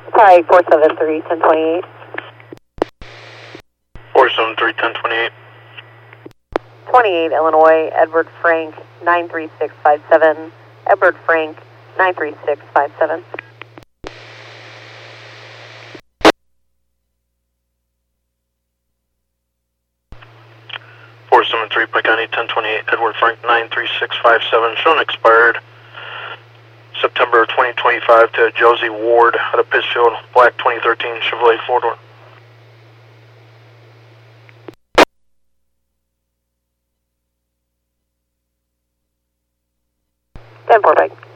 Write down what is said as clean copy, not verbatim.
Sorry, 473, 1028. 473, 1028. 28 Illinois, Edward Frank, 93657. Edward Frank, 93657. 473, Pike County, 1028, Edward Frank, 93657, shown expired September 2025 to Josie Ward out of Pittsfield, black 2013 Chevrolet 4-door. 10-4, Pike.